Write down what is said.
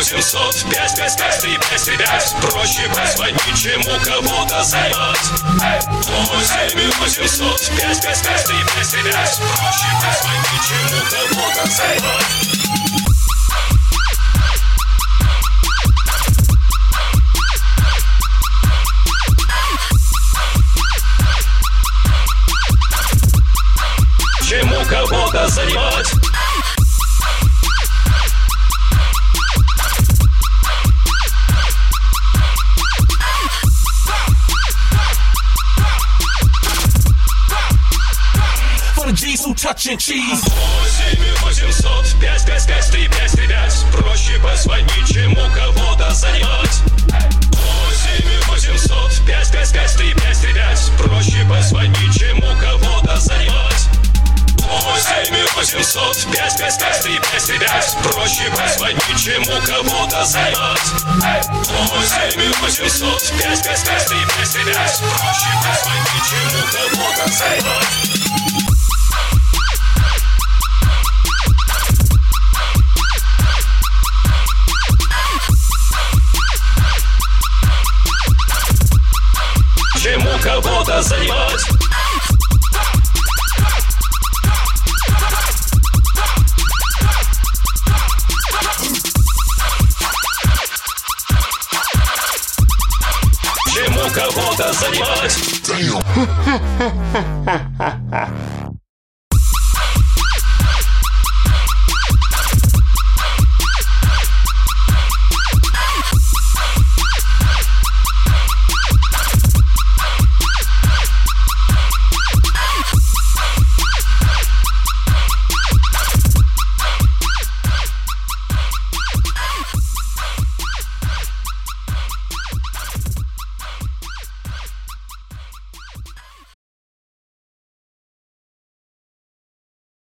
800 555 проще позвонить, чем у кого-то занимать. 8 800 555 проще позвонить, чем у кого-то занимать. Чем у кого-то занимать. For the G's who touching cheese. 8 800 555 проще позвонить, чем у кого-то занимать. 8 800 555 проще позвонить, чем у кого-то занимать. 8 800 555 проще позвонить, чем у кого-то занимать. 8 800 555 проще позвонить, чем у кого-то занимать. Чем у кого-то занимать. Чем у кого-то занимать.